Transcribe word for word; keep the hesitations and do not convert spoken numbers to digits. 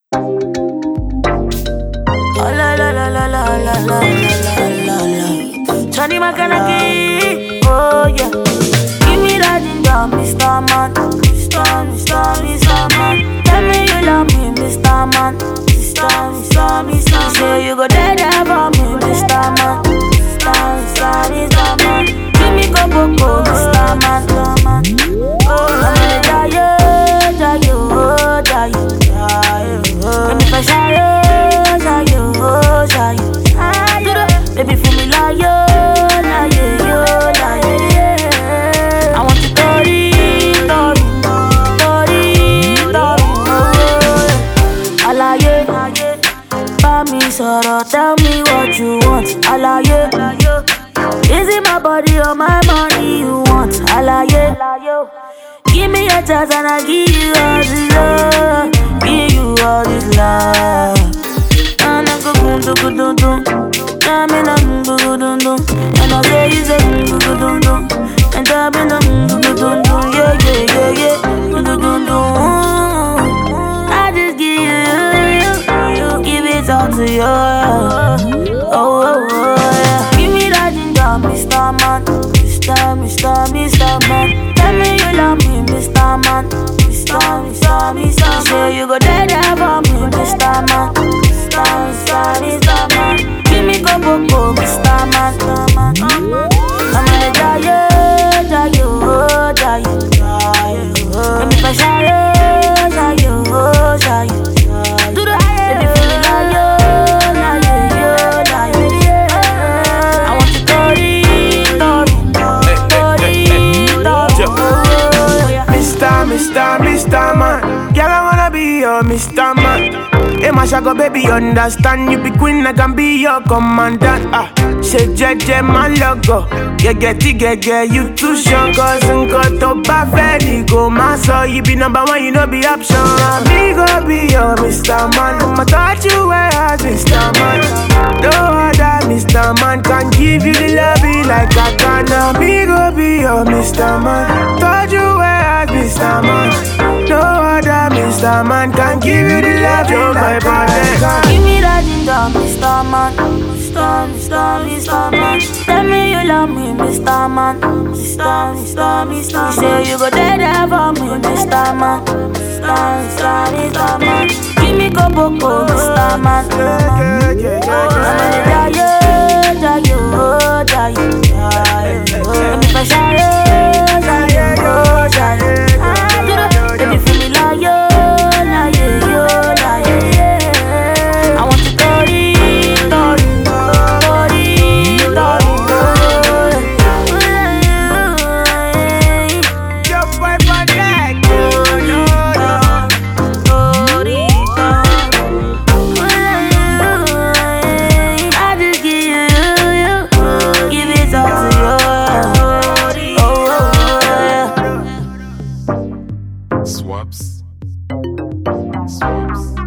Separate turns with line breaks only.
Oh la la la la la la la la la la. Johnny Makanaki, oh yeah. Give me that ginger, Mister Man, Mister, Mister, Mister Man. Tell me you love me, Mister Man, Mister, Mister, Mister. Say you go there there for me, Mister Man, Mister, Mister, Mister Man. Give me go go go, Mister Man, Mister Man. Oh, I'm gonna die, die, die, oh, die, die, oh. Let me find shadow. Baby, for me like yo, like yo, like yeah. I want to tori, tori, tori, tori, oh. Alaye, buy me sorrow, tell me what you want. Alaye, is it my body or my money you want? Alaye, give me a chance and I give you all this love, give you all this love. And I go boom, do go do do. I'm in a do do do, and I say you say do do do do, and I'm in a do do do, yeah yeah yeah yeah, do do do do. I just give you, you give it all to you. Oh oh oh yeah. Give me that ginger, Mister Man, Mister Mister Mister Man. Tell me you love me, Mister Man, Mister Mister Mister. Say you go there there for me, Mister Man, Mister Mister Mister Man. Give me go go go, Mister Man, Mister Man. I'm gonna die, die, oh, die, die, oh. Let me find shadow, die, oh, die, die. Do the baby feel me like yo, like yo, like yeah. I want to tori, tori, tori, tori.
Mister, Mister, Mister Man, girl I wanna be your Mister Man. Hey, my shago baby, understand you be queen, I can be your commandant. Ah, say J J my logo. Yeah, get it, get get you too strong. Cause I'm got to buy go my soul. You be number one, you know be option. Me go be your Mister Man. I'ma touch you where as Mister Man. No other Mister Man can give you the love like I can. Now me go be your Mister Man. Touch you where as Mister Man. No other Mister Man can give you the love you like I can.
Give me that ginger, Mister Man, Mister, Mister, Mister Man. Tell me you love me, Mister Man, Mister, Mister, Mister. You say you go there there for me, Mister Man, Mister, Mister, Mister Man. Give me go go go, Mister Man, Mister Man. I'm gonna die, die, oh, die, die, oh. Let me find shadow, die, oh, die. Baby, feel me like yo, like yo, like yeah. I want to tori, tori, tori, tori, tori.
Your boy for that, no, no,
Tori, I just give you, give it all to you. Oh, oh, oh, yeah.
Swaps. Swaps.